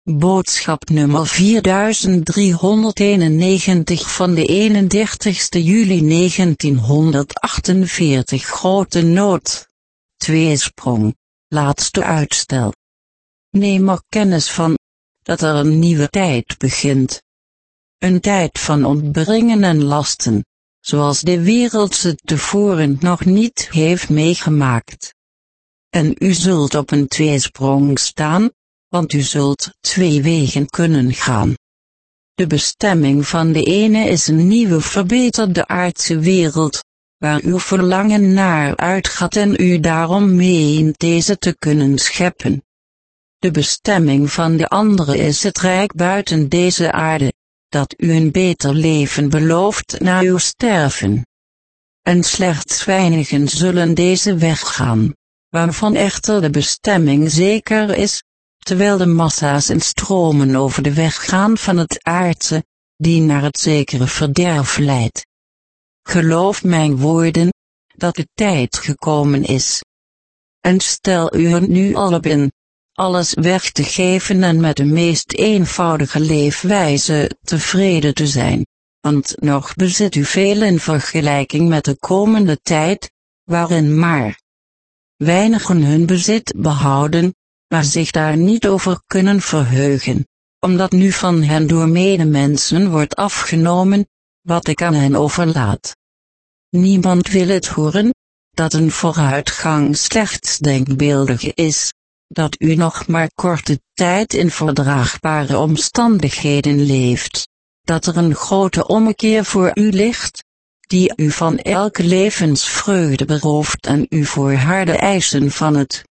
Boodschap nummer 4391 van de 31 juli 1948. Grote nood. Tweesprong. Laatste uitstel. Neem er kennis van, dat er een nieuwe tijd begint. Een tijd van ontberingen en lasten, zoals de wereld ze tevoren nog niet heeft meegemaakt. En u zult op een tweesprong staan, want u zult twee wegen kunnen gaan. De bestemming van de ene is een nieuwe verbeterde aardse wereld, waar uw verlangen naar uitgaat en u daarom meent deze te kunnen scheppen. De bestemming van de andere is het rijk buiten deze aarde, dat u een beter leven belooft na uw sterven. En slechts weinigen zullen deze weg gaan, waarvan echter de bestemming zeker is, terwijl de massa's in stromen over de weg gaan van het aardse, die naar het zekere verderf leidt. Geloof mijn woorden, dat de tijd gekomen is. En stel u er nu al op in, alles weg te geven en met de meest eenvoudige leefwijze tevreden te zijn, want nog bezit u veel in vergelijking met de komende tijd, waarin maar weinigen hun bezit behouden, maar zich daar niet over kunnen verheugen, omdat nu van hen door medemensen wordt afgenomen, wat ik aan hen overlaat. Niemand wil het horen, dat een vooruitgang slechts denkbeeldig is, dat u nog maar korte tijd in verdraagbare omstandigheden leeft, dat er een grote ommekeer voor u ligt, die u van elke levensvreugde berooft en u voor harde eisen van het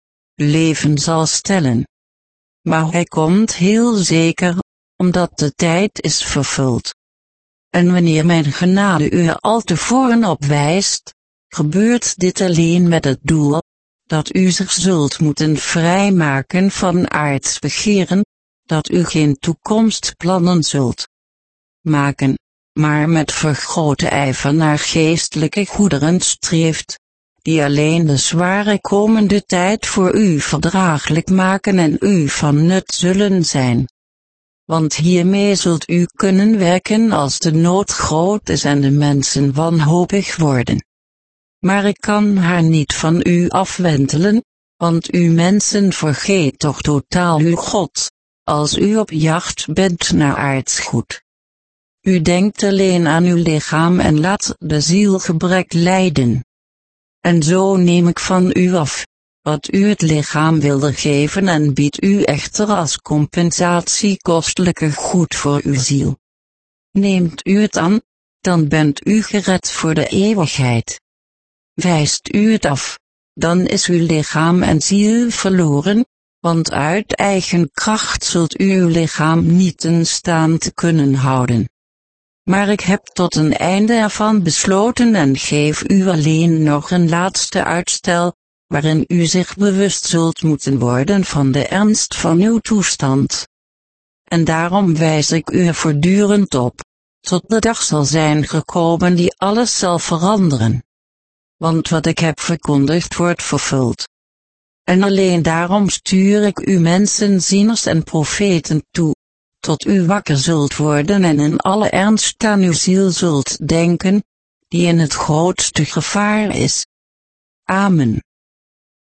leven zal stellen. Maar hij komt heel zeker, omdat de tijd is vervuld. En wanneer mijn genade u er al tevoren op wijst, gebeurt dit alleen met het doel, dat u zich zult moeten vrijmaken van aards begeren, dat u geen toekomstplannen zult maken, maar met vergrote ijver naar geestelijke goederen streeft, die alleen de zware komende tijd voor u verdraaglijk maken en u van nut zullen zijn. Want hiermee zult u kunnen werken als de nood groot is en de mensen wanhopig worden. Maar ik kan haar niet van u afwentelen, want u mensen vergeet toch totaal uw God, als u op jacht bent naar aardsgoed. U denkt alleen aan uw lichaam en laat de ziel gebrek lijden. En zo neem ik van u af, wat u het lichaam wilde geven en bied u echter als compensatie kostelijke goed voor uw ziel. Neemt u het aan, dan bent u gered voor de eeuwigheid. Wijst u het af, dan is uw lichaam en ziel verloren, want uit eigen kracht zult u uw lichaam niet in stand kunnen houden. Maar ik heb tot een einde ervan besloten en geef u alleen nog een laatste uitstel, waarin u zich bewust zult moeten worden van de ernst van uw toestand. En daarom wijs ik u er voortdurend op, tot de dag zal zijn gekomen die alles zal veranderen. Want wat ik heb verkondigd wordt vervuld. En alleen daarom stuur ik u mensenzieners en profeten toe, tot u wakker zult worden en in alle ernst aan uw ziel zult denken, die in het grootste gevaar is. Amen.